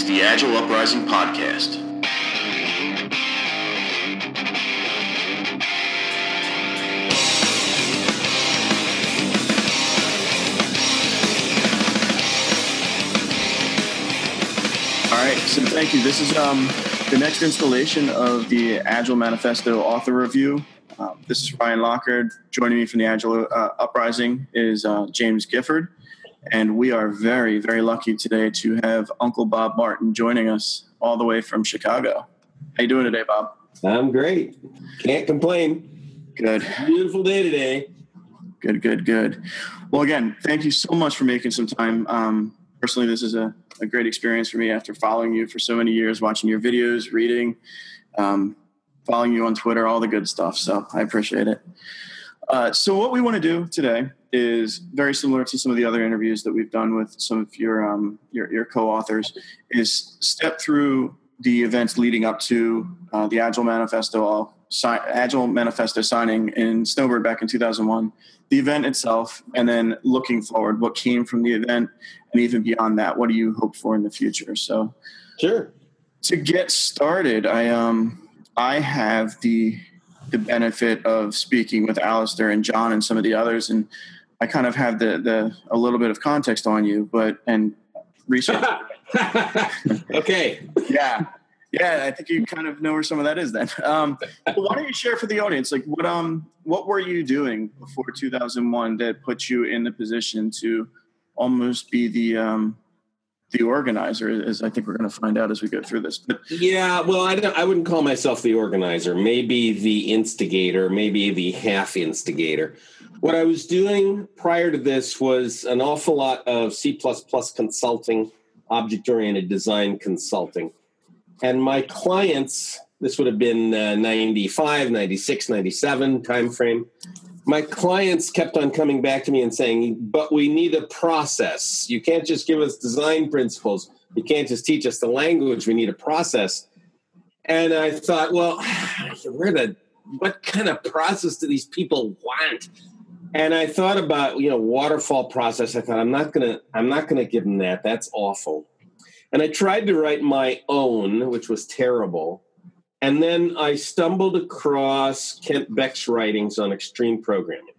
is the Agile Uprising Podcast. All right, so thank you. This is the next installation of the Agile Manifesto author review. This is Ryan Lockard. Joining me from the Agile Uprising is James Gifford. And we are very, very lucky today to have Uncle Bob Martin joining us all the way from Chicago. How you doing today, Bob? I'm great. Can't complain. Good. Beautiful day today. Good. Well, again, thank you so much for making some time. Personally, this is a great experience for me after following you for so many years, watching your videos, reading, following you on Twitter, all the good stuff. So I appreciate it. So what we want to do today is very similar to some of the other interviews that we've done with some of your co-authors, is step through the events leading up to the Agile Manifesto signing in Snowbird back in 2001, the event itself, and then looking forward, what came from the event, and even beyond that, what do you hope for in the future? So, sure. To get started, I have the benefit of speaking with Alistair and John and some of the others, and I kind of have a little bit of context on you, and research. Okay. Yeah, I think you kind of know where some of that is then. Why don't you share for the audience, like what were you doing before 2001 that put you in the position to almost be the organizer, as I think we're going to find out as we go through this. But yeah, well, I wouldn't call myself the organizer, maybe the instigator, maybe the half instigator. What I was doing prior to this was an awful lot of C++ consulting, object-oriented design consulting. And my clients, this would have been 95, 96, 97 timeframe, my clients kept on coming back to me and saying, but we need a process. You can't just give us design principles. You can't just teach us the language. We need a process. And I thought, well, what kind of process do these people want? And I thought about, waterfall process. I thought, I'm not gonna give them that. That's awful. And I tried to write my own, which was terrible. And then I stumbled across Kent Beck's writings on extreme programming.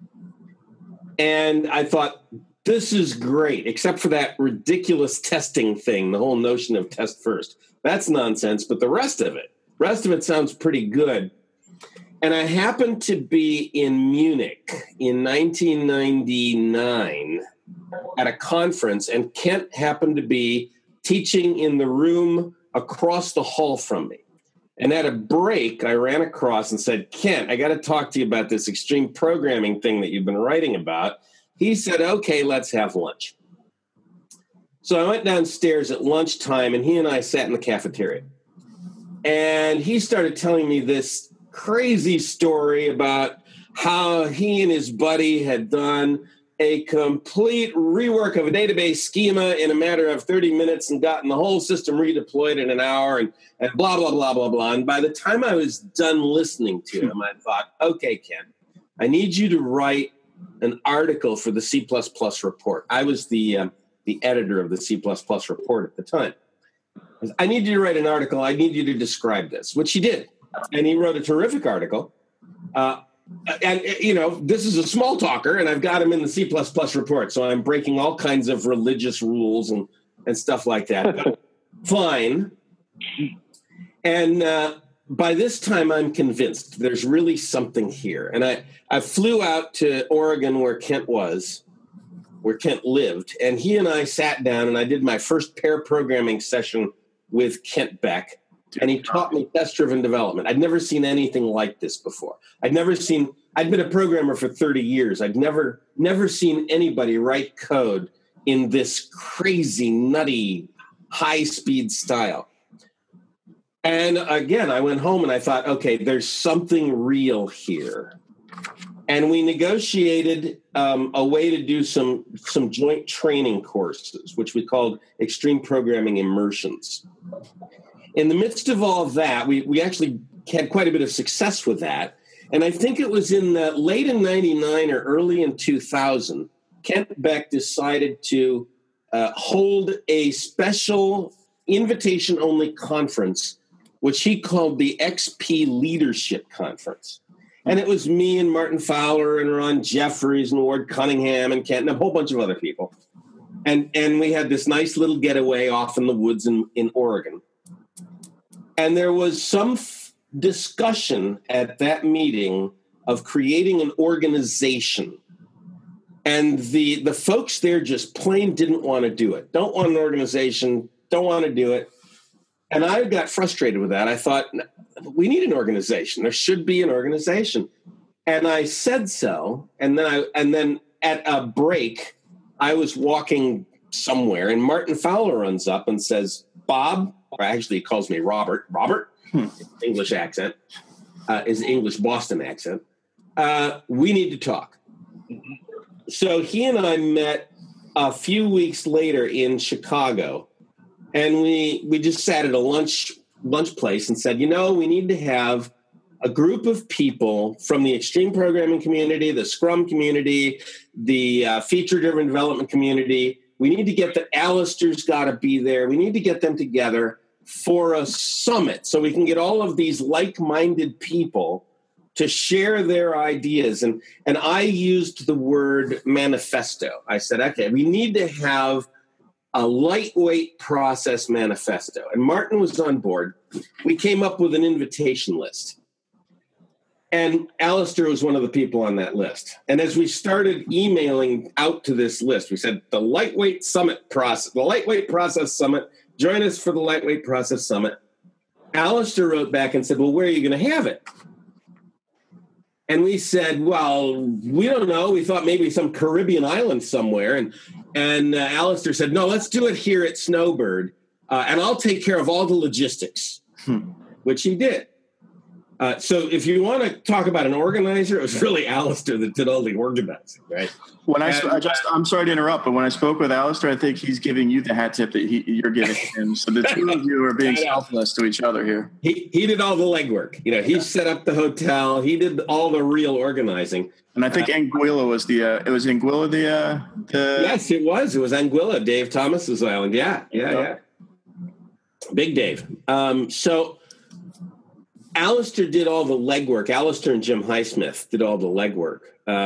And I thought, this is great, except for that ridiculous testing thing, the whole notion of test first. That's nonsense, but the rest of it sounds pretty good. And I happened to be in Munich in 1999 at a conference, and Kent happened to be teaching in the room across the hall from me. And at a break, I ran across and said, Kent, I got to talk to you about this extreme programming thing that you've been writing about. He said, okay, let's have lunch. So I went downstairs at lunchtime, and he and I sat in the cafeteria. And he started telling me this crazy story about how he and his buddy had done a complete rework of a database schema in a matter of 30 minutes and gotten the whole system redeployed in an hour and blah, blah, blah, blah, blah. And by the time I was done listening to him, I thought, okay, Ken, I need you to write an article for the C++ report. I was the editor of the C++ report at the time. I need you to write an article. I need you to describe this, which he did. And he wrote a terrific article. And, this is a small talker, and I've got him in the C++ report, so I'm breaking all kinds of religious rules and stuff like that. But fine. And by this time, I'm convinced there's really something here. And I flew out to Oregon where Kent lived, and he and I sat down, and I did my first pair programming session with Kent Beck. And he taught me test-driven development. I'd never seen anything like this before. I'd been a programmer for 30 years. I'd never seen anybody write code in this crazy, nutty, high-speed style. And again, I went home and I thought, okay, there's something real here. And we negotiated a way to do some joint training courses, which we called Extreme Programming Immersions. In the midst of all of that, we actually had quite a bit of success with that. And I think it was in late in 99 or early in 2000, Kent Beck decided to hold a special invitation-only conference, which he called the XP Leadership Conference. And it was me and Martin Fowler and Ron Jeffries and Ward Cunningham and Kent and a whole bunch of other people. And we had this nice little getaway off in the woods in Oregon. And there was some discussion at that meeting of creating an organization. And the folks there just plain didn't want to do it. Don't want an organization, don't want to do it. And I got frustrated with that. I thought, we need an organization. There should be an organization. And I said so. And then at a break, I was walking somewhere, and Martin Fowler runs up and says, Bob, or actually he calls me Robert, English accent, is English Boston accent. We need to talk. So he and I met a few weeks later in Chicago, and we just sat at a lunch place and said, we need to have a group of people from the extreme programming community, the Scrum community, the feature-driven development community. We need to get Alistair's got to be there. We need to get them together for a summit so we can get all of these like-minded people to share their ideas. And I used the word manifesto. I said, okay, we need to have a lightweight process manifesto. And Martin was on board. We came up with an invitation list. And Alistair was one of the people on that list. And as we started emailing out to this list, we said, the Lightweight Process Summit, join us for the Lightweight Process Summit. Alistair wrote back and said, well, where are you going to have it? And we said, well, we don't know. We thought maybe some Caribbean island somewhere. And Alistair said, no, let's do it here at Snowbird. And I'll take care of all the logistics, which he did. So if you want to talk about an organizer, it was really Alistair that did all the organizing, right? I'm sorry to interrupt, but when I spoke with Alistair, I think he's giving you the hat tip that you're giving him. So the two of you are being selfless to each other here. He did all the legwork. He set up the hotel. He did all the real organizing. And I think Anguilla was it was Anguilla the Yes, it was. It was Anguilla, Dave Thomas's island. Yeah. Big Dave. So Alistair did all the legwork. Alistair and Jim Highsmith did all the legwork.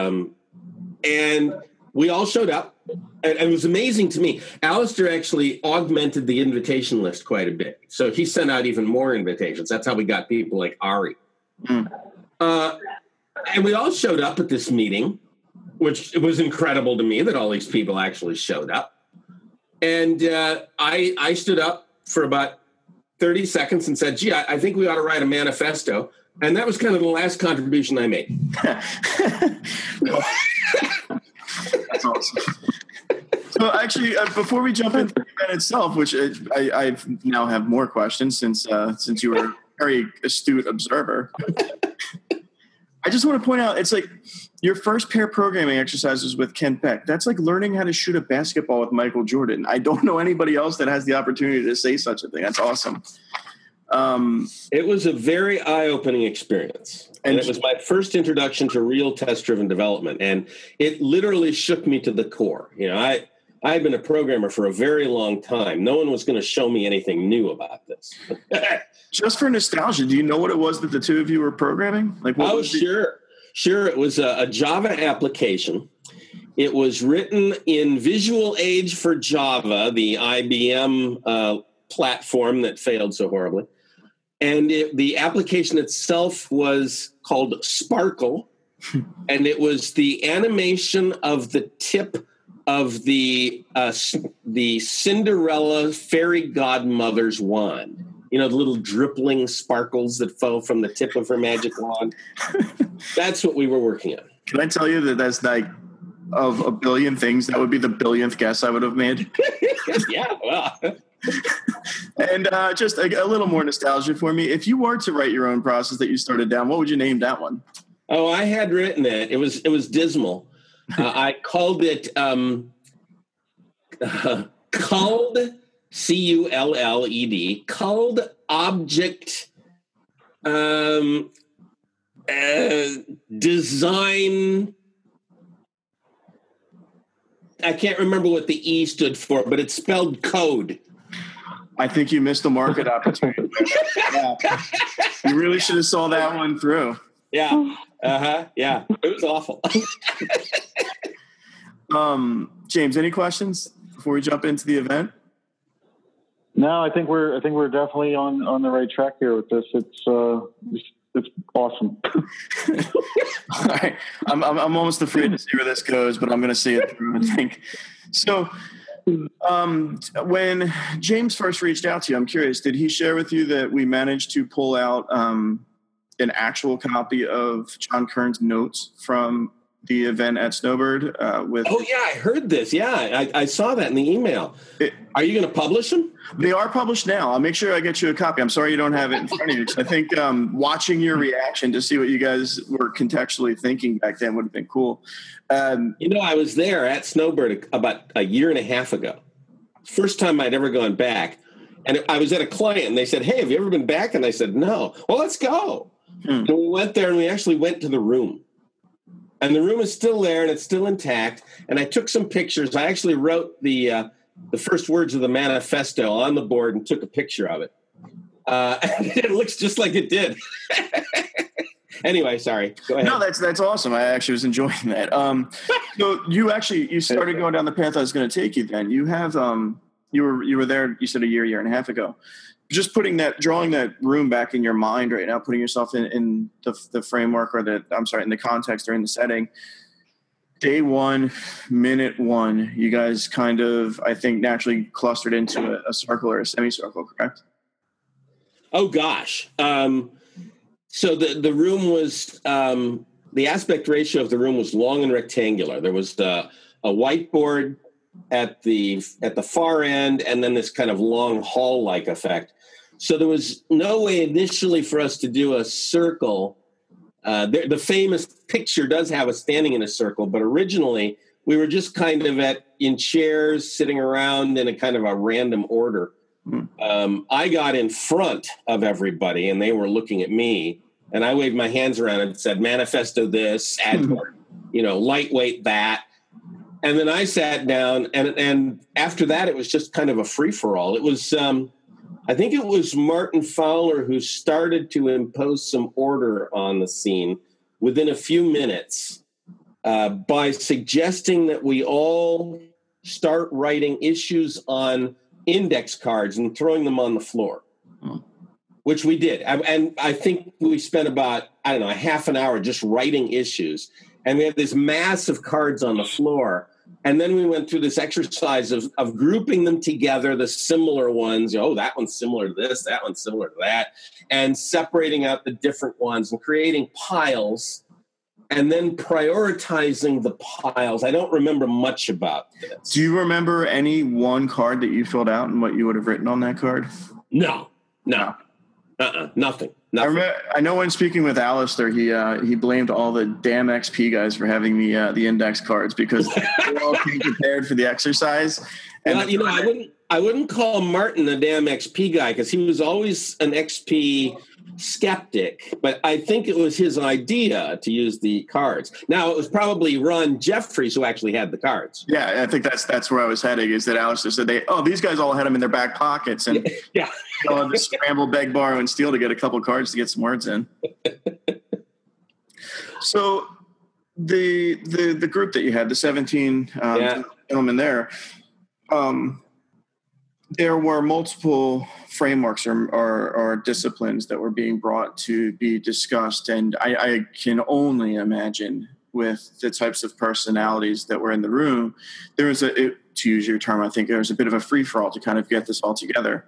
And we all showed up. And it was amazing to me. Alistair actually augmented the invitation list quite a bit. So he sent out even more invitations. That's how we got people like Ari. And we all showed up at this meeting, which it was incredible to me that all these people actually showed up. And I stood up for about 30 seconds and said, gee, I think we ought to write a manifesto. And that was kind of the last contribution I made. That's awesome. So actually, before we jump into the event itself, which I now have more questions since you were a very astute observer, I just want to point out, it's like your first pair programming exercises with Ken Peck. That's like learning how to shoot a basketball with Michael Jordan. I don't know anybody else that has the opportunity to say such a thing. That's awesome. It was a very eye-opening experience. And it was my first introduction to real test-driven development. And it literally shook me to the core. I had been a programmer for a very long time. No one was going to show me anything new about this. Just for nostalgia, do you know what it was that the two of you were programming? Sure. It was a Java application. It was written in Visual Age for Java, the IBM platform that failed so horribly. And the application itself was called Sparkle, and it was the animation of the tip of the Cinderella fairy godmother's wand. The little drippling sparkles that fell from the tip of her magic wand. That's what we were working on. Can I tell you that that's like, of a billion things, that would be the billionth guess I would have made? Yeah, well. And just a little more nostalgia for me. If you were to write your own process that you started down, what would you name that one? Oh, I had written it. It was dismal. I called it Culled, Culled, Culled Object Design. I can't remember what the E stood for, but it's spelled code. I think you missed the market opportunity. Yeah. You really should have saw that one through. Yeah. Yeah. It was awful. James, any questions before we jump into the event? No, I think we're definitely on the right track here with this. It's awesome. All right. I'm almost afraid to see where this goes, but I'm going to see it through, I think. So, when James first reached out to you, I'm curious, did he share with you that we managed to pull out an actual copy of John Kern's notes from the event at Snowbird? Oh, yeah, I heard this. Yeah, I saw that in the email. Are you going to publish them? They are published now. I'll make sure I get you a copy. I'm sorry you don't have it in front of you. I think watching your reaction to see what you guys were contextually thinking back then would have been cool. I was there at Snowbird about a year and a half ago. First time I'd ever gone back. And I was at a client, and they said, hey, have you ever been back? And I said, no. Well, let's go. And we went there, and we actually went to the room. And the room is still there, and it's still intact. And I took some pictures. I actually wrote the first words of the manifesto on the board and took a picture of it. And it looks just like it did. Anyway, sorry. Go ahead. No, that's awesome. I actually was enjoying that. So you started going down the path I was going to take you. Then you have you were there. You said a year and a half ago. Just drawing that room back in your mind right now, putting yourself in the framework in the context or in the setting. Day one, minute one, you guys kind of, I think, naturally clustered into a circle or a semicircle, correct? Oh, gosh. So the room was, the aspect ratio of the room was long and rectangular. There was a whiteboard at the far end, and then this kind of long hall-like effect. So there was no way initially for us to do a circle. The famous picture does have us standing in a circle, but originally we were just kind of in chairs, sitting around in a kind of a random order. I got in front of everybody, and they were looking at me, and I waved my hands around and said, manifesto this, add lightweight that. And then I sat down, and after that, it was just kind of a free-for-all. It was, I think it was Martin Fowler who started to impose some order on the scene within a few minutes by suggesting that we all start writing issues on index cards and throwing them on the floor, which we did. And I think we spent about, a half an hour just writing issues. And we had this mass of cards on the floor. And then we went through this exercise of grouping them together, the similar ones. Oh, that one's similar to this, that one's similar to that, and separating out the different ones and creating piles and then prioritizing the piles. I don't remember much about this. Do you remember any one card that you filled out and what you would have written on that card? No. Nothing. I know when speaking with Alistair, he blamed all the damn XP guys for having the index cards because they all came prepared for the exercise. And I wouldn't call Martin a damn XP guy because he was always an XP skeptic, but I think it was his idea to use the cards. Now, it was probably Ron Jeffries who actually had the cards. Yeah, I think that's where I was heading, is that Alistair said these guys all had them in their back pockets and yeah. Just scramble, beg, borrow, and steal to get a couple cards to get some words in. So the group that you had, the 17 gentlemen there, there were multiple frameworks or disciplines that were being brought to be discussed. And I can only imagine with the types of personalities that were in the room, there was to use your term, I think there was a bit of a free-for-all to kind of get this all together.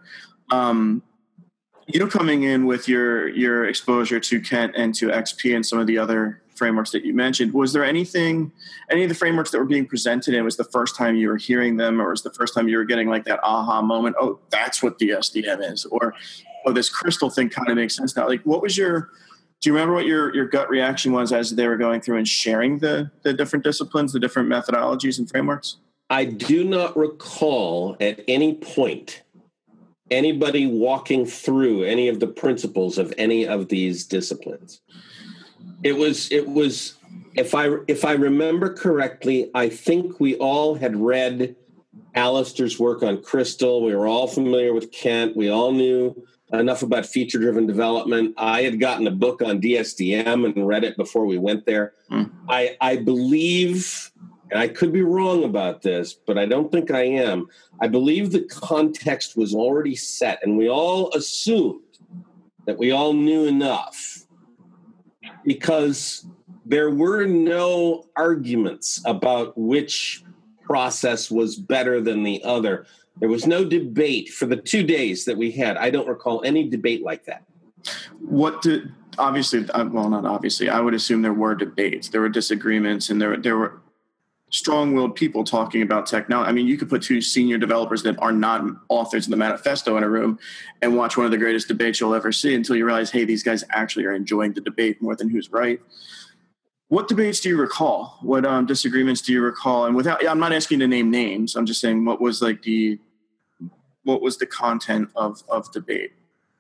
Coming in with your exposure to Kent and to XP and some of the other frameworks that you mentioned, was there any of the frameworks that were being presented, and was the first time you were hearing them, or was the first time you were getting like that aha moment, oh, that's what the SDM is, or, oh, this crystal thing kind of makes sense now? Like, do you remember what your gut reaction was as they were going through and sharing the different disciplines, the different methodologies and frameworks? I do not recall at any point anybody walking through any of the principles of any of these disciplines. It was if I remember correctly, I think we all had read Alistair's work on Crystal. We were all familiar with Kent. We all knew enough about feature-driven development. I had gotten a book on DSDM and read it before we went there. I believe, and I could be wrong about this, but I don't think I am. I believe the context was already set, and we all assumed that we all knew enough because there were no arguments about which process was better than the other. There was no debate for the 2 days that we had. I don't recall any debate like that. Obviously, well, not obviously, I would assume there were debates. There were disagreements, and there were strong-willed people talking about technology. I mean, you could put two senior developers that are not authors of the manifesto in a room and watch one of the greatest debates you'll ever see until you realize, hey, these guys actually are enjoying the debate more than who's right. What debates do you recall? What disagreements do you recall? And I'm not asking you to name names. I'm just saying, what was the content of debate?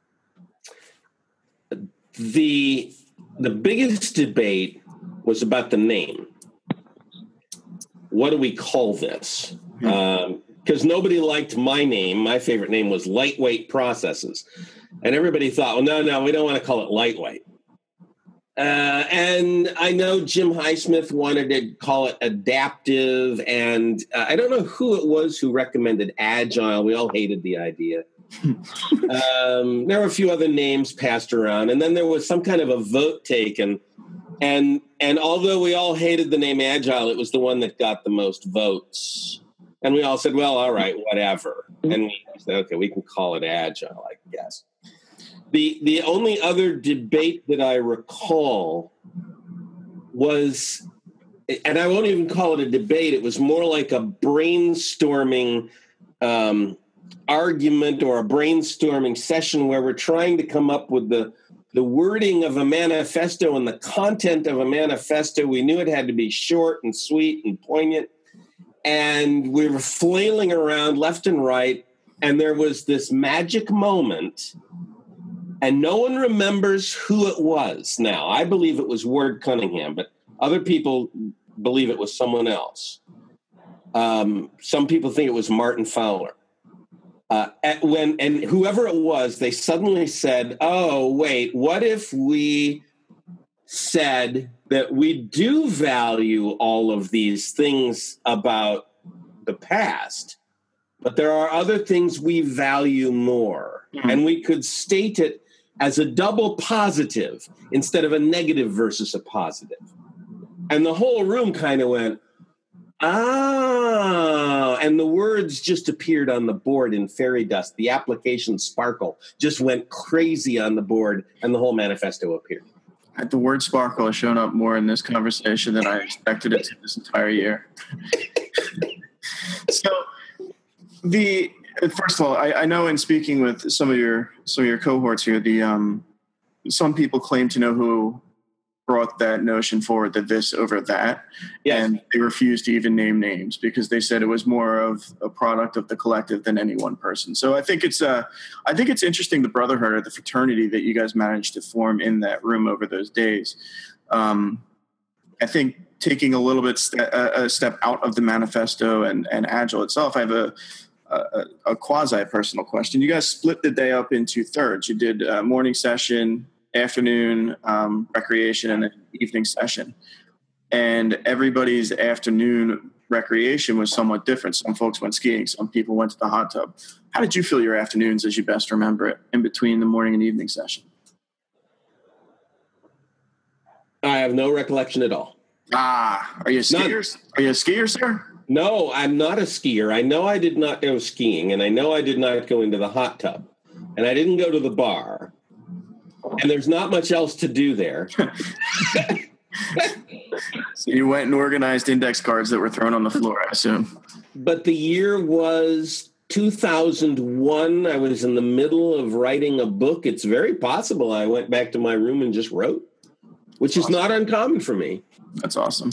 The biggest debate was about the name. What do we call this? Because nobody liked my name. My favorite name was Lightweight Processes. And everybody thought, well, no, we don't want to call it lightweight. And I know Jim Highsmith wanted to call it adaptive, and I don't know who it was who recommended agile. We all hated the idea. There were a few other names passed around, and then there was some kind of a vote taken. And although we all hated the name agile, it was the one that got the most votes. And we all said, well, all right, whatever. And we said, okay, we can call it agile, I guess. The only other debate that I recall was, and I won't even call it a debate, it was more like a brainstorming argument or a brainstorming session where we're trying to come up with the wording of a manifesto and the content of a manifesto. We knew it had to be short and sweet and poignant. And we were flailing around left and right. And there was this magic moment. And no one remembers who it was now. I believe it was Ward Cunningham, but other people believe it was someone else. Some people think it was Martin Fowler. And whoever it was, they suddenly said, oh, wait, what if we said that we do value all of these things about the past, but there are other things we value more. Mm-hmm. And we could state it as a double positive instead of a negative versus a positive. And the whole room kind of went, and the words just appeared on the board in fairy dust. The application sparkle just went crazy on the board, and the whole manifesto appeared. The word sparkle has shown up more in this conversation than I expected it to this entire year. So, first of all, I know in speaking with some of your cohorts here, some people claim to know who brought that notion forward, that this over that. Yes. And they refused to even name names because they said it was more of a product of the collective than any one person. So I think it's interesting, the brotherhood or the fraternity that you guys managed to form in that room over those days. I think taking a little bit a step out of the manifesto and Agile itself, I have a quasi-personal question. You guys split the day up into thirds. You did a morning session, afternoon recreation, and an evening session. And everybody's afternoon recreation was somewhat different. Some folks went skiing. Some people went to the hot tub. How did you feel your afternoons as you best remember it in between the morning and evening session? I have no recollection at all. Are you a skier? Are you a skier, sir? No, I'm not a skier. I know I did not go skiing, and I know I did not go into the hot tub, and I didn't go to the bar. And there's not much else to do there. So you went and organized index cards that were thrown on the floor, I assume. But the year was 2001. I was in the middle of writing a book. It's very possible I went back to my room and just wrote, which is not uncommon for me. That's awesome.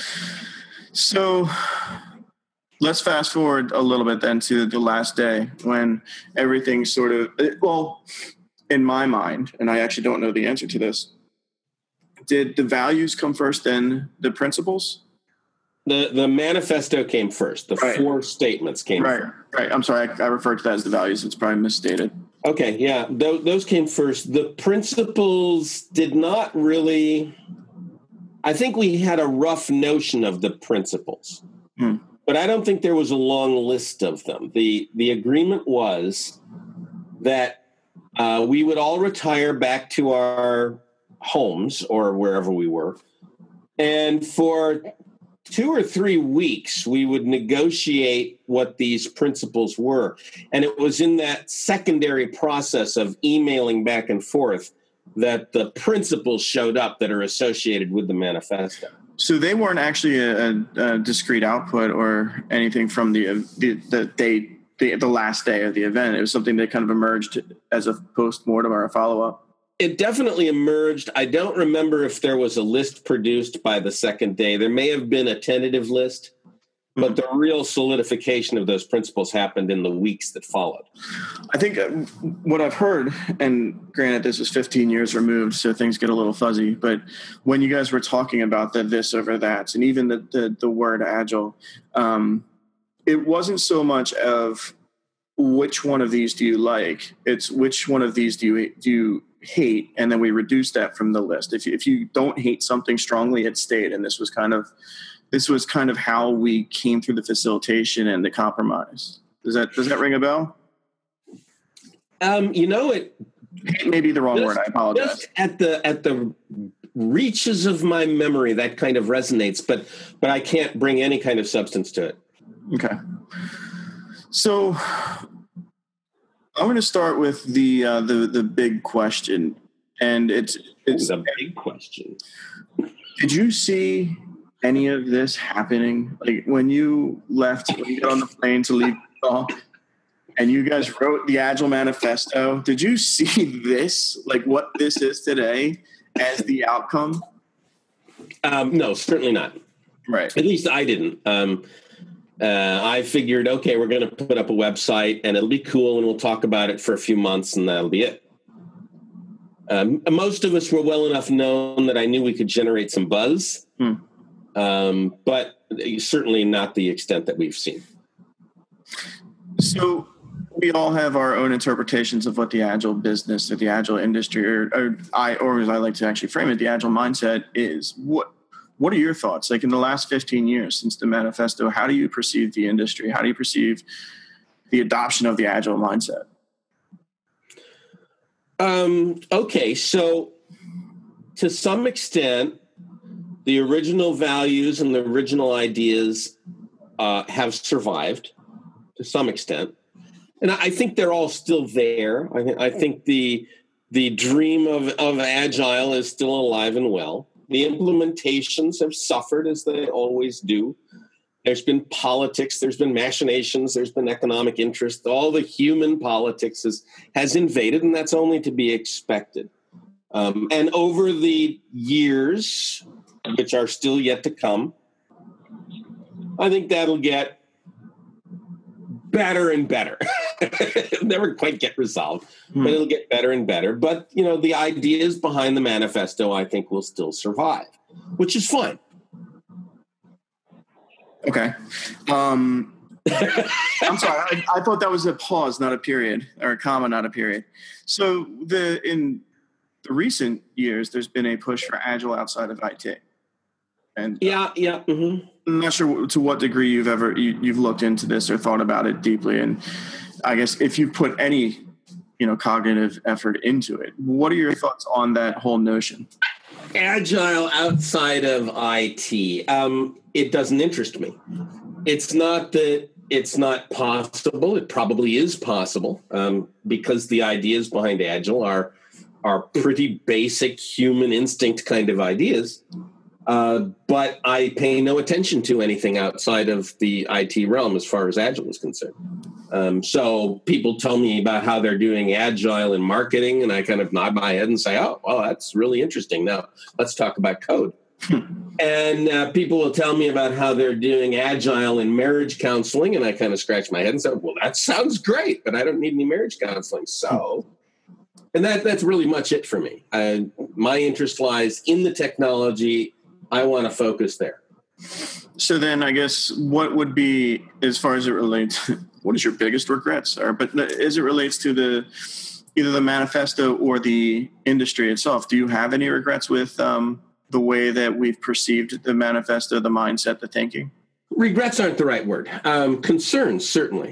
So let's fast forward a little bit then to the last day when everything sort of, well, in my mind, and I actually don't know the answer to this, did the values come first, then the principles? The manifesto came first. The Right. 4 statements came first. Right. I'm sorry. I referred to that as the values. It's probably misstated. Okay, yeah, those came first. The principles did not really. I think we had a rough notion of the principles, but I don't think there was a long list of them. The agreement was that we would all retire back to our homes or wherever we were, and for 2 or 3 weeks, we would negotiate what these principles were. And it was in that secondary process of emailing back and forth that the principles showed up that are associated with the manifesto. So they weren't actually a discrete output or anything from the last day of the event. It was something that kind of emerged as a post-mortem or a follow-up. It definitely emerged. I don't remember if there was a list produced by the second day. There may have been a tentative list, but the real solidification of those principles happened in the weeks that followed. I think what I've heard, and granted this is 15 years removed, so things get a little fuzzy, but when you guys were talking about the this over that, and even the word agile, it wasn't so much of which one of these do you like, it's which one of these do you hate, and then we reduce that from the list. If you don't hate something strongly, it stayed, and this was kind of how we came through the facilitation and the compromise. Does that ring a bell? It may be the wrong word. I apologize. Just at the reaches of my memory, that kind of resonates, but I can't bring any kind of substance to it. Okay. So I'm going to start with the big question, and it's a big question. Did you see any of this happening? Like when you got on the plane to leave Utah, and you guys wrote the Agile Manifesto, did you see this, like what this is today, as the outcome? No, certainly not. Right. At least I didn't. I figured, okay, we're going to put up a website and it'll be cool and we'll talk about it for a few months and that'll be it. Most of us were well enough known that I knew we could generate some buzz, but certainly not the extent that we've seen. So we all have our own interpretations of what the Agile business or the Agile industry, or as I like to actually frame it, the Agile mindset is. What are your thoughts? Like in the last 15 years since the manifesto, how do you perceive the industry? How do you perceive the adoption of the Agile mindset? Okay, so to some extent, the original values and the original ideas have survived to some extent. And I think they're all still there. I think the dream of Agile is still alive and well. The implementations have suffered, as they always do. There's been politics, there's been machinations, there's been economic interest. All the human politics has invaded, and that's only to be expected. And over the years, which are still yet to come, I think that'll get better and better. It'll never quite get resolved, but it'll get better and better. But, the ideas behind the manifesto, I think, will still survive, which is fine. Okay. I'm sorry. I thought that was a pause, not a period, or a comma, not a period. So in the recent years, there's been a push for Agile outside of IT. And yeah. Mm-hmm. I'm not sure to what degree you've looked into this or thought about it deeply. And I guess if you put any, cognitive effort into it, what are your thoughts on that whole notion? Agile outside of IT. It doesn't interest me. It's not that it's not possible. It probably is possible because the ideas behind Agile are pretty basic human instinct kind of ideas. But I pay no attention to anything outside of the IT realm as far as Agile is concerned. So people tell me about how they're doing Agile in marketing, and I kind of nod my head and say, oh, well, that's really interesting. Now, let's talk about code. And people will tell me about how they're doing Agile in marriage counseling, and I kind of scratch my head and say, well, that sounds great, but I don't need any marriage counseling. So, and that's really much it for me. My interest lies in the technology. I want to focus there. So then I guess what would be, as far as it relates, what is your biggest regrets? But as it relates to either the manifesto or the industry itself, do you have any regrets with the way that we've perceived the manifesto, the mindset, the thinking? Regrets aren't the right word. Concerns, certainly.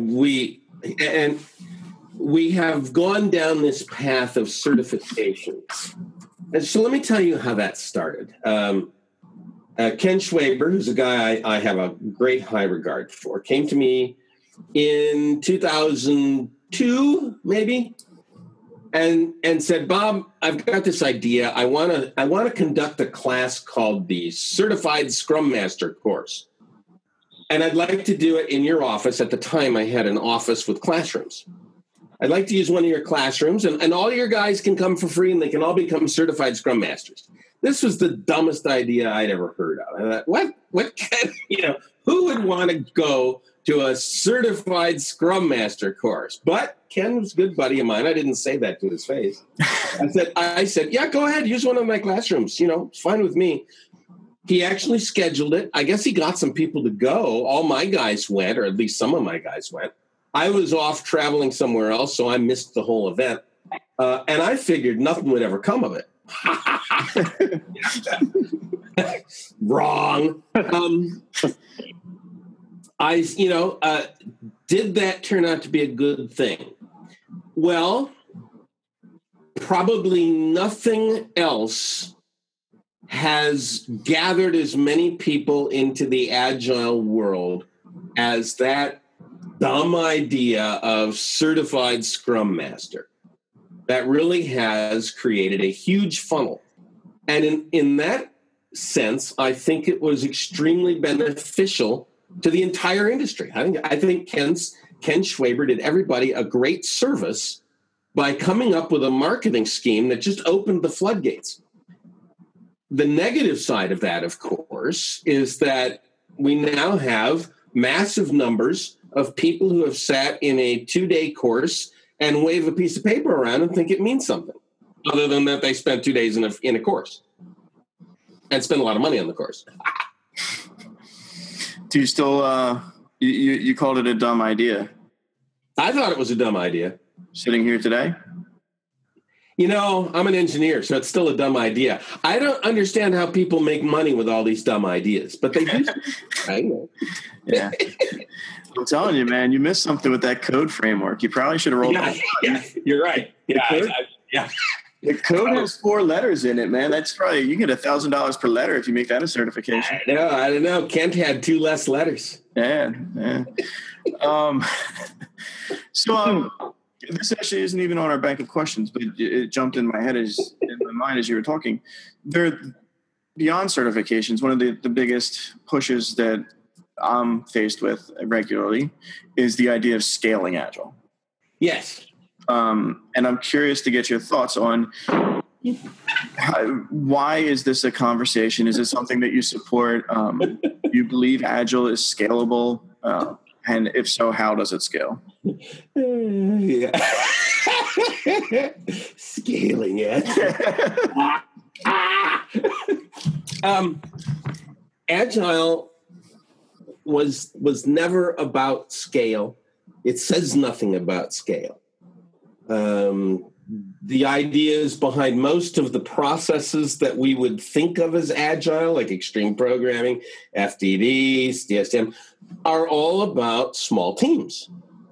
We have gone down this path of certifications. And so let me tell you how that started. Ken Schwaber, who's a guy I have a great high regard for, came to me in 2002, maybe, and said, "Bob, I've got this idea. I want to conduct a class called the Certified Scrum Master course, and I'd like to do it in your office." At the time, I had an office with classrooms. "I'd like to use one of your classrooms, and all your guys can come for free, and they can all become certified Scrum Masters." This was the dumbest idea I'd ever heard of. I thought, what kind, who would want to go to a certified Scrum Master course? But Ken was a good buddy of mine. I didn't say that to his face. I said, yeah, go ahead. Use one of my classrooms. It's fine with me. He actually scheduled it. I guess he got some people to go. All my guys went, or at least some of my guys went. I was off traveling somewhere else, so I missed the whole event. And I figured nothing would ever come of it. Wrong. Did that turn out to be a good thing? Well, probably nothing else has gathered as many people into the agile world as that dumb idea of certified Scrum Master. That really has created a huge funnel. And in that sense, I think it was extremely beneficial to the entire industry. I think Ken Schwaber did everybody a great service by coming up with a marketing scheme that just opened the floodgates. The negative side of that, of course, is that we now have massive numbers of people who have sat in a 2-day course and wave a piece of paper around and think it means something, other than that they spent 2 days in a course and spent a lot of money on the course. Do you still, you called it a dumb idea? I thought it was a dumb idea. Sitting here today? I'm an engineer, so it's still a dumb idea. I don't understand how people make money with all these dumb ideas, but they do. I know. Yeah. I'm telling you, man, you missed something with that code framework. You probably should have rolled it. Yeah, you're right. Yeah. The code has 4 letters in it, man. That's probably, you get $1,000 per letter if you make that a certification. I don't know. Kent had 2 less letters. Yeah. This actually isn't even on our bank of questions, but it jumped in my head in my mind as you were talking. Beyond certifications, one of the biggest pushes that I'm faced with regularly is the idea of scaling Agile. Yes. And I'm curious to get your thoughts on why is this a conversation? Is it something that you support? You believe Agile is scalable? And if so, how does it scale? Yeah. Scaling it. Agile was never about scale. It says nothing about scale. The ideas behind most of the processes that we would think of as agile, like extreme programming, FDDs, DSM, are all about small teams.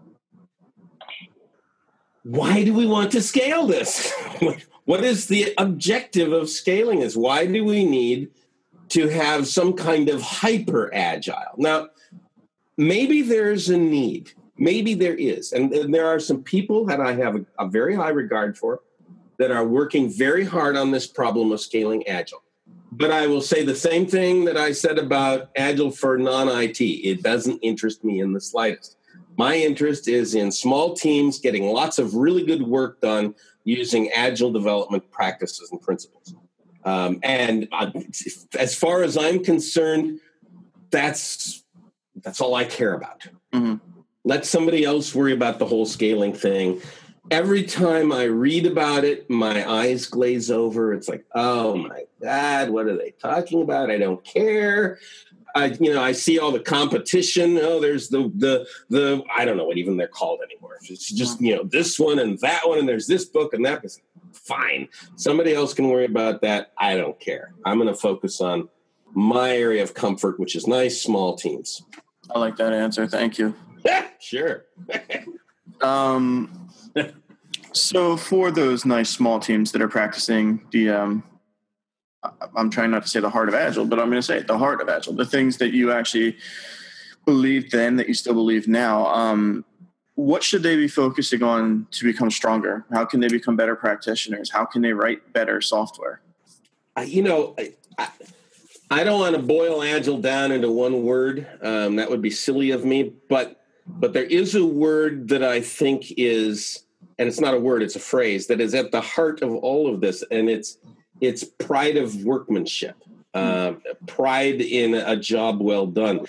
Why do we want to scale this? What is the objective of scaling this? Why do we need to have some kind of hyper agile? Now, maybe there's a need. Maybe there is. And there are some people that I have a very high regard for that are working very hard on this problem of scaling Agile. But I will say the same thing that I said about Agile for non-IT. It doesn't interest me in the slightest. My interest is in small teams getting lots of really good work done using Agile development practices and principles. And as far as I'm concerned, that's all I care about. Mm-hmm. Let somebody else worry about the whole scaling thing. every time I read about it, my eyes glaze over. It's like, oh my God, what are they talking about? I don't care. I see all the competition. Oh, there's the I don't know what even they're called anymore. It's just, this one and that one, and there's this book and that. Fine. Somebody else can worry about that. I don't care. I'm going to focus on my area of comfort, which is nice, small teams. I like that answer. Thank you. Sure. So for those nice small teams that are practicing the, I'm trying not to say the heart of Agile, but I'm going to say it, the heart of Agile, the things that you actually believed then that you still believe now, what should they be focusing on to become stronger? How can they become better practitioners? How can they write better software? I don't want to boil Agile down into one word. That would be silly of me. But there is a word that I think is, and it's not a word, it's a phrase, that is at the heart of all of this. And it's pride of workmanship, pride in a job well done.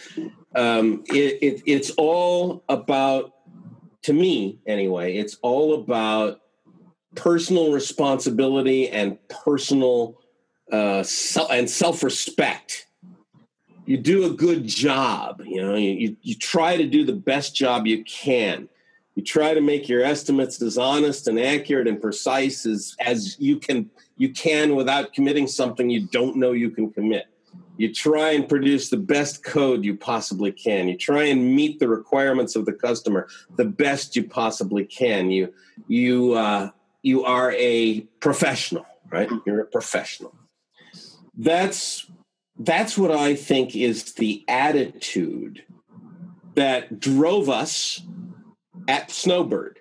It's all about, to me anyway, it's all about personal responsibility and personal and self-respect. You do a good job. You try to do the best job you can. You try to make your estimates as honest and accurate and precise as you can without committing something you don't know you can commit. You try and produce the best code you possibly can. You try and meet the requirements of the customer the best you possibly can. You are a professional, right? You're a professional. That's what I think is the attitude that drove us at Snowbird.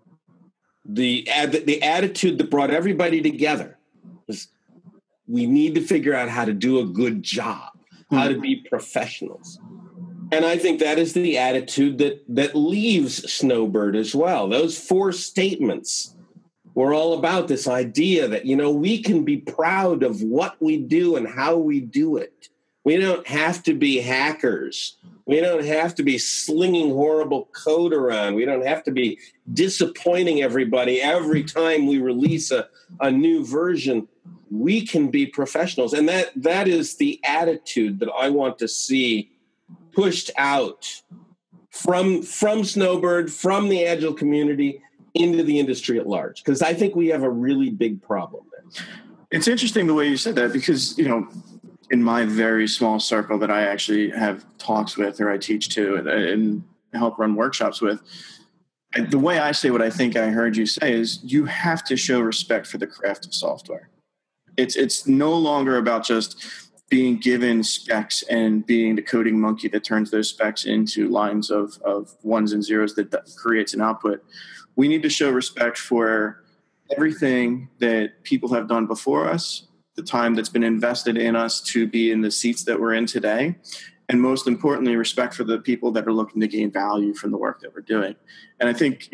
The attitude that brought everybody together was, we need to figure out how to do a good job, how to be professionals. And I think that is the attitude that leaves Snowbird as well. Those 4 statements were all about this idea that, we can be proud of what we do and how we do it. We don't have to be hackers. We don't have to be slinging horrible code around. We don't have to be disappointing everybody every time we release a new version. We can be professionals. And that is the attitude that I want to see pushed out from Snowbird, from the Agile community, into the industry at large. Because I think we have a really big problem there. It's interesting the way you said that, because, in my very small circle that I actually have talks with, or I teach to and help run workshops with, the way I say what I think I heard you say is, you have to show respect for the craft of software. It's no longer about just being given specs and being the coding monkey that turns those specs into lines of ones and zeros that creates an output. We need to show respect for everything that people have done before us, the time that's been invested in us to be in the seats that we're in today, and most importantly, respect for the people that are looking to gain value from the work that we're doing. And I think,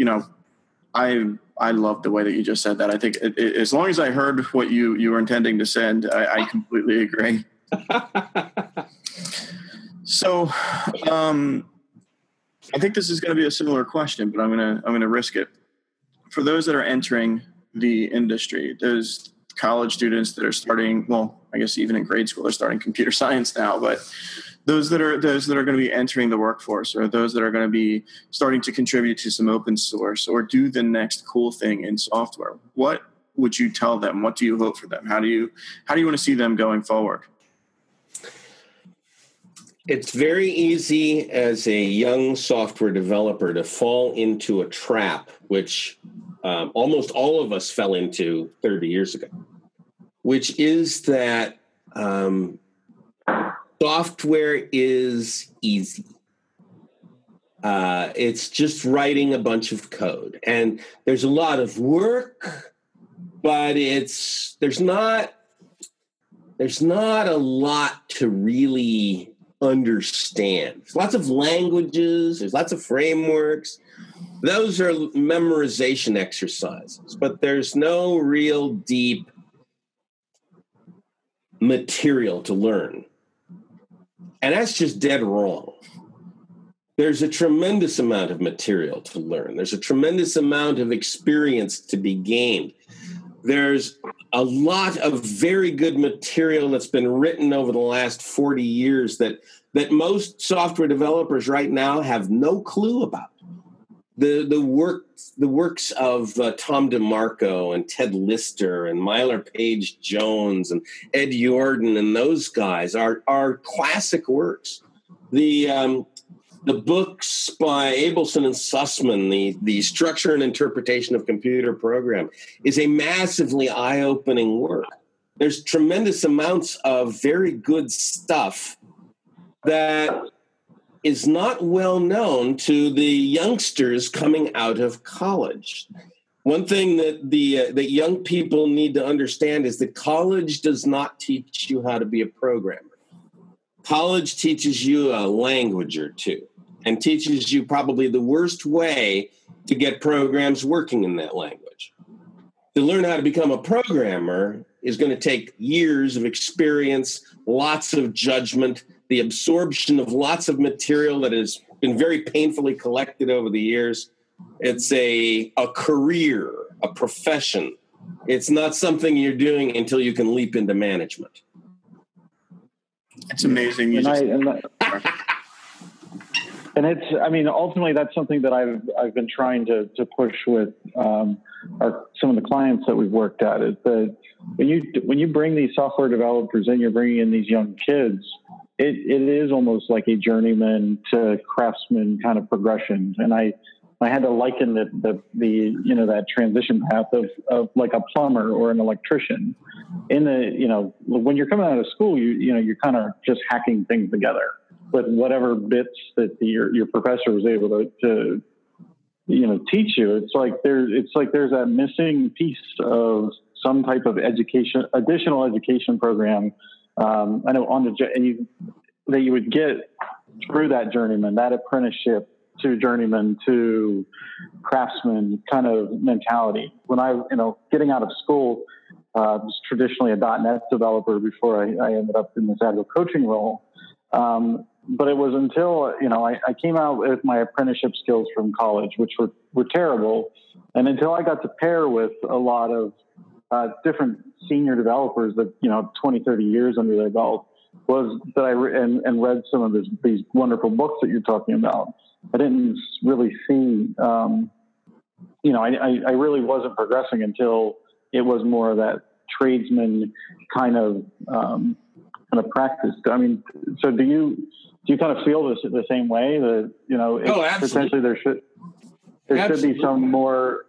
I love the way that you just said that. I think as long as I heard what you were intending to send, I completely agree. So I think this is going to be a similar question, but I'm going to risk it. For those that are entering the industry, those college students that are starting, well, I guess even in grade school, they're starting computer science now, but those that are going to be entering the workforce, or those that are going to be starting to contribute to some open source or do the next cool thing in software, what would you tell them? What do you hope for them? How do you want to see them going forward? It's very easy as a young software developer to fall into a trap, which almost all of us fell into 30 years ago, which is that software is easy. It's just writing a bunch of code, and there's a lot of work, but there's not a lot to really understand. There's lots of languages, there's lots of frameworks. Those are memorization exercises, but there's no real deep material to learn. And that's just dead wrong. there's a tremendous amount of material to learn. There's a tremendous amount of experience to be gained. There's a lot of very good material that's been written over the last 40 years that most software developers right now have no clue about. The works of Tom DeMarco and Ted Lister and Myler Page Jones and Ed Jordan and those guys are classic works. The books by Abelson and Sussman, the Structure and Interpretation of Computer Program, is a massively eye-opening work. There's tremendous amounts of very good stuff that is not well known to the youngsters coming out of college. One thing that that young people need to understand is that college does not teach you how to be a programmer. College teaches you a language or two and teaches you probably the worst way to get programs working in that language. To learn how to become a programmer is going to take years of experience, lots of judgment, the absorption of lots of material that has been very painfully collected over the years. It's a career, a profession. It's not something you're doing until you can leap into management. It's amazing. And it's, I mean, ultimately that's something that I've been trying to push with some of the clients that we've worked at, is that when you bring these software developers in, you're bringing in these young kids, it is almost like a journeyman to craftsman kind of progression. And I had to liken the that transition path of like a plumber or an electrician. When you're coming out of school, you're kind of just hacking things together with whatever bits that your professor was able to teach you. It's like there's that missing piece of some type of additional education program. I know that you would get through that journeyman, that apprenticeship to journeyman to craftsman kind of mentality. When I, getting out of school, was traditionally a .NET developer before I ended up in this agile coaching role. But it was until, I came out with my apprenticeship skills from college, which were terrible. And until I got to pair with a lot of different senior developers that, 20, 30 years under their belt, was that I read some of these wonderful books that you're talking about. I didn't really see, I really wasn't progressing until it was more of that tradesman kind of practice. I mean, so do you kind of feel this the same way that, potentially there should be some more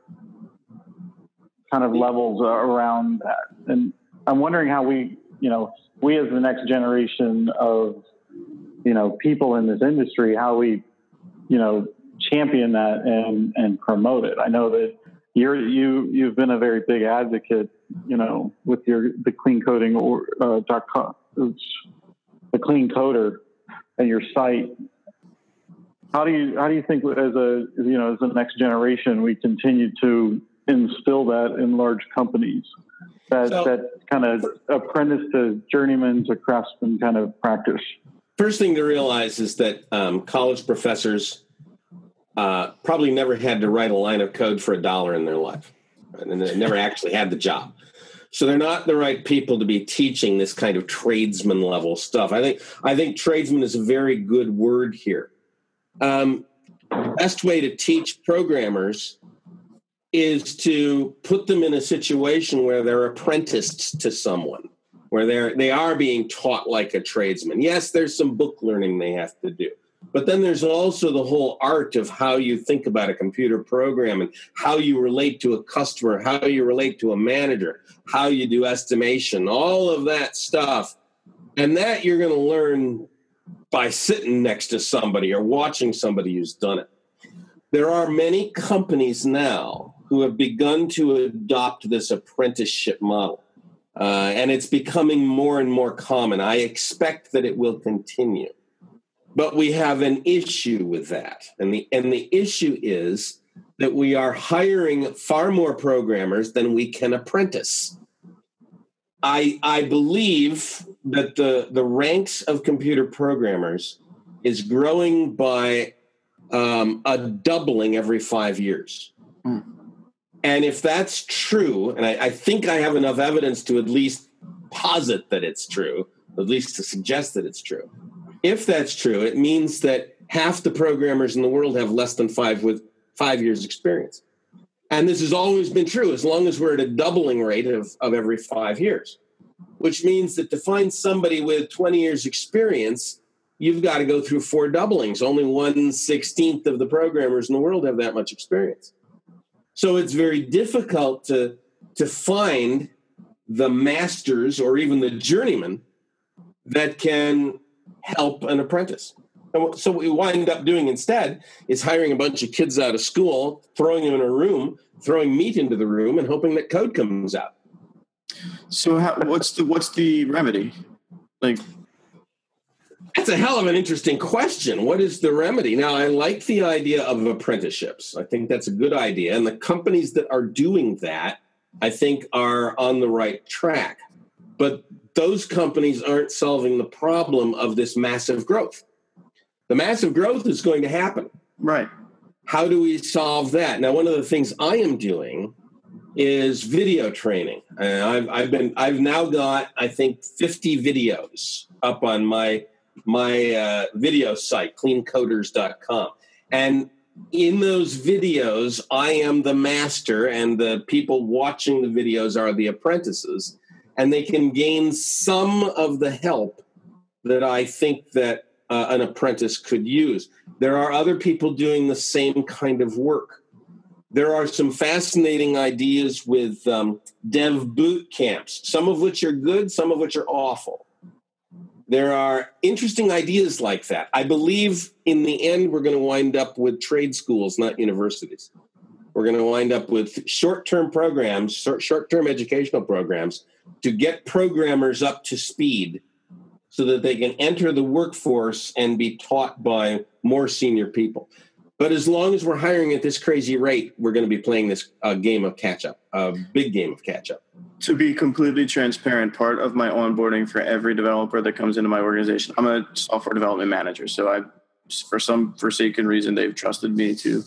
kind of levels around that. And I'm wondering how we as the next generation of, people in this industry, how we, champion that and promote it. I know that you've been a very big advocate, with the clean coding or .com, the clean coder and your site. How do you think as the next generation, we continue to instill that in large companies, that kind of apprentice to journeyman to craftsman kind of practice? First thing to realize is that college professors probably never had to write a line of code for $1 in their life, and they never actually had the job. So they're not the right people to be teaching this kind of tradesman level stuff. I think tradesman is a very good word here. The best way to teach programmers is to put them in a situation where they're apprenticed to someone, where they are being taught like a tradesman. Yes, there's some book learning they have to do, but then there's also the whole art of how you think about a computer program and how you relate to a customer, how you relate to a manager, how you do estimation, all of that stuff. And that you're going to learn by sitting next to somebody or watching somebody who's done it. There are many companies now who have begun to adopt this apprenticeship model. And it's becoming more and more common. I expect that it will continue. But we have an issue with that. And the issue is that we are hiring far more programmers than we can apprentice. I believe that the ranks of computer programmers is growing by a doubling every 5 years. And if that's true, and I think I have enough evidence to at least posit that it's true, at least to suggest that it's true. If that's true, it means that half the programmers in the world have less than 5 years experience. And this has always been true as long as we're at a doubling rate of every 5 years, which means that to find somebody with 20 years experience, you've got to go through 4 doublings. Only 1/16 of the programmers in the world have that much experience. So it's very difficult to find the masters or even the journeyman that can help an apprentice. And so what we wind up doing instead is hiring a bunch of kids out of school, throwing them in a room, throwing meat into the room, and hoping that code comes out. So what's the remedy? Like, that's a hell of an interesting question. What is the remedy? Now, I like the idea of apprenticeships. I think that's a good idea. And the companies that are doing that, I think, are on the right track. But those companies aren't solving the problem of this massive growth. The massive growth is going to happen. Right. How do we solve that? Now, one of the things I am doing is video training. I've now got, I think, 50 videos up on my video site, cleancoders.com. And in those videos, I am the master, and the people watching the videos are the apprentices, and they can gain some of the help that I think that an apprentice could use. There are other people doing the same kind of work. There are some fascinating ideas with dev boot camps, some of which are good, some of which are awful. There are interesting ideas like that. I believe in the end, we're going to wind up with trade schools, not universities. We're going to wind up with short-term programs, short-term educational programs to get programmers up to speed so that they can enter the workforce and be taught by more senior people. But as long as we're hiring at this crazy rate, we're going to be playing this game of catch-up, a big game of catch-up. To be completely transparent, part of my onboarding for every developer that comes into my organization, I'm a software development manager. So for some forsaken reason, they've trusted me to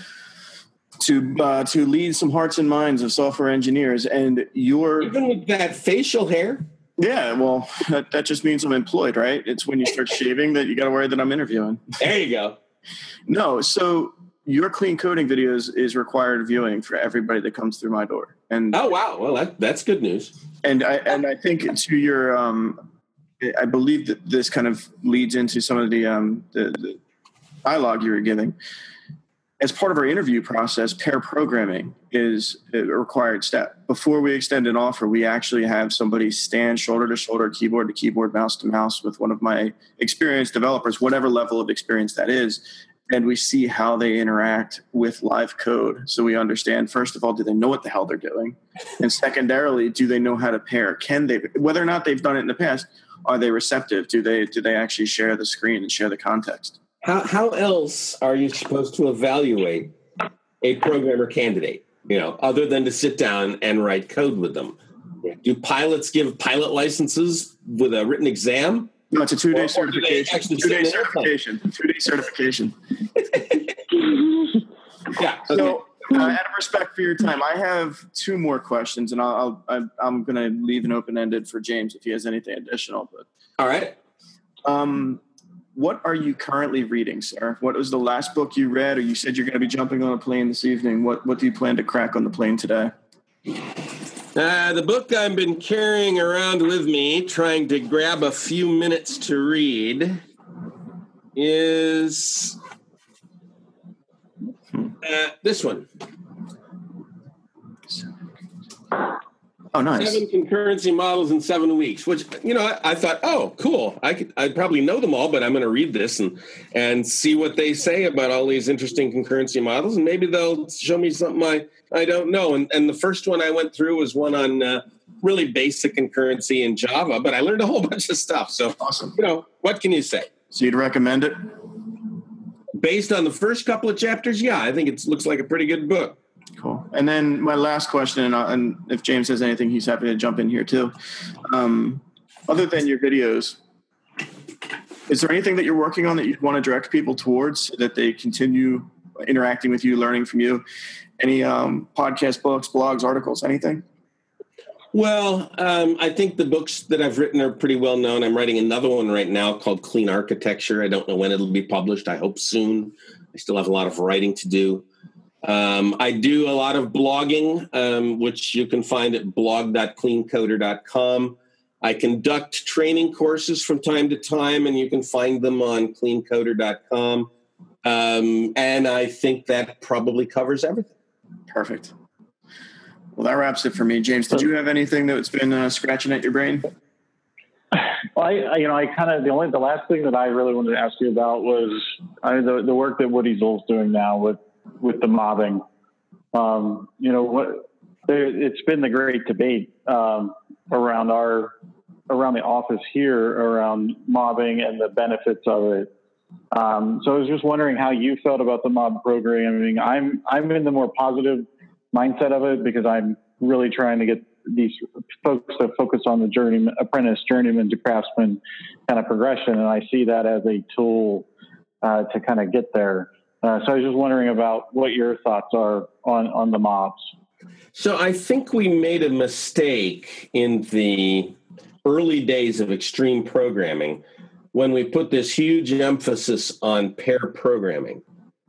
lead some hearts and minds of software engineers. And even with that facial hair. Yeah, well, that just means I'm employed, right? It's when you start shaving that you got to worry that I'm interviewing. There you go. No, so your clean coding videos is required viewing for everybody that comes through my door. And oh wow, well that's good news. And I think to your I believe that this kind of leads into some of the dialogue you were giving. As part of our interview process, pair programming is a required step. Before we extend an offer, we actually have somebody stand shoulder to shoulder, keyboard to keyboard, mouse to mouse with one of my experienced developers, whatever level of experience that is, and we see how they interact with live code. So we understand, first of all, do they know what the hell they're doing? And secondarily, do they know how to pair? Can they, whether or not they've done it in the past, are they receptive? Do they actually share the screen and share the context? How else are you supposed to evaluate a programmer candidate, other than to sit down and write code with them? Do pilots give pilot licenses with a written exam? No, it's a 2-day certification. 2-day certification. Yeah. Okay. So, out of respect for your time, I have 2 more questions, and I'm going to leave an open-ended for James if he has anything additional. But all right. What are you currently reading, sir? What was the last book you read, or you said you're going to be jumping on a plane this evening? What do you plan to crack on the plane today? The book I've been carrying around with me, trying to grab a few minutes to read, is this one. Oh, nice. 7 concurrency models in 7 weeks, which, I thought, oh, cool. I'd probably know them all, but I'm going to read this and see what they say about all these interesting concurrency models. And maybe they'll show me something I don't know. And the first one I went through was one on really basic concurrency in Java, but I learned a whole bunch of stuff. So, awesome. What can you say? So you'd recommend it? Based on the first couple of chapters, yeah, I think it looks like a pretty good book. Cool. And then my last question, and if James has anything, he's happy to jump in here too. Other than your videos, Is there anything that you're working on that you'd want to direct people towards so that they continue interacting with you, learning from you? Any podcast, books, blogs, articles, anything? Well, I think the books that I've written are pretty well known. I'm writing another one right now called Clean Architecture. I don't know when it'll be published. I hope soon. I still have a lot of writing to do. I do a lot of blogging, which you can find at blog.cleancoder.com. I conduct training courses from time to time, and you can find them on cleancoder.com. And I think that probably covers everything. Perfect. Well, that wraps it for me. James, did you have anything that's been scratching at your brain? Well, the last thing that I really wanted to ask you about was the work that Woody Zoll's doing now with the mobbing. It's been the great debate around the office here around mobbing and the benefits of it. So I was just wondering how you felt about the mob programming. I'm in the more positive mindset of it because I'm really trying to get these folks to focus on the journeyman to craftsman kind of progression. And I see that as a tool to kind of get there. So I was just wondering about what your thoughts are on the mobs. So I think we made a mistake in the early days of extreme programming when we put this huge emphasis on pair programming.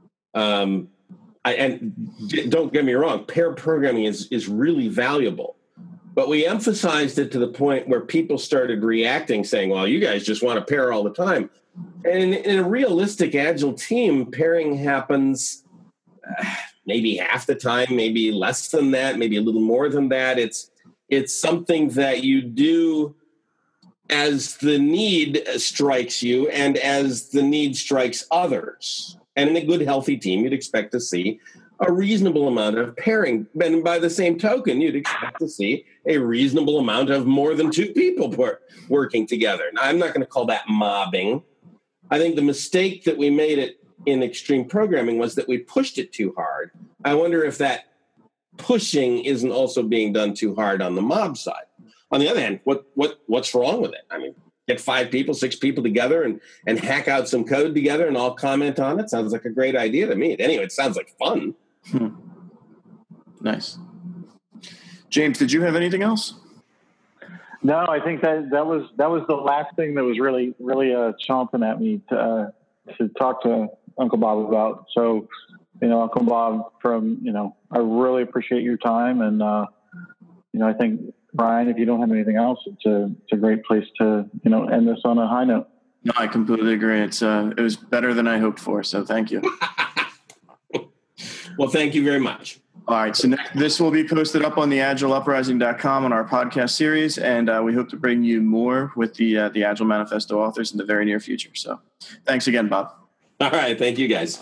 And don't get me wrong, pair programming is really valuable. But we emphasized it to the point where people started reacting, saying, well, you guys just want to pair all the time. And in a realistic Agile team, pairing happens maybe half the time, maybe less than that, maybe a little more than that. It's something that you do as the need strikes you and as the need strikes others. And in a good, healthy team, you'd expect to see a reasonable amount of pairing. And by the same token, you'd expect to see a reasonable amount of more than two people working together. Now, I'm not going to call that mobbing. I think the mistake that we made in extreme programming was that we pushed it too hard. I wonder if that pushing isn't also being done too hard on the mob side. On the other hand, what's wrong with it? I mean, get 5 people, 6 people together and hack out some code together and all comment on it. Sounds like a great idea to me. Anyway, it sounds like fun. Nice. James, did you have anything else? No, I think that was the last thing that was really chomping at me to talk to Uncle Bob about. So, Uncle Bob, I really appreciate your time, and I think, Brian, if you don't have anything else, it's a great place to end this on a high note. No, I completely agree. It was better than I hoped for. So thank you. Well, thank you very much. All right. So this will be posted up on the agileuprising.com on our podcast series. And we hope to bring you more with the Agile Manifesto authors in the very near future. So thanks again, Bob. All right. Thank you, guys.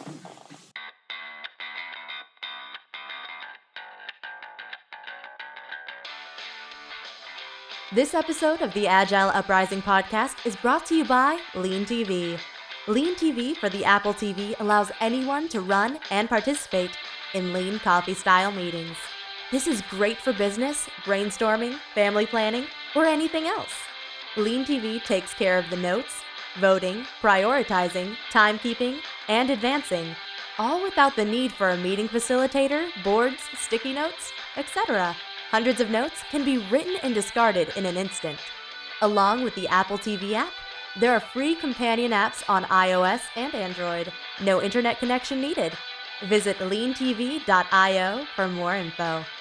This episode of the Agile Uprising podcast is brought to you by Lean TV. Lean TV for the Apple TV allows anyone to run and participate in lean coffee-style meetings. This is great for business, brainstorming, family planning, or anything else. Lean TV takes care of the notes, voting, prioritizing, timekeeping, and advancing, all without the need for a meeting facilitator, boards, sticky notes, etc. Hundreds of notes can be written and discarded in an instant. Along with the Apple TV app, there are free companion apps on iOS and Android. No internet connection needed. Visit leantv.io for more info.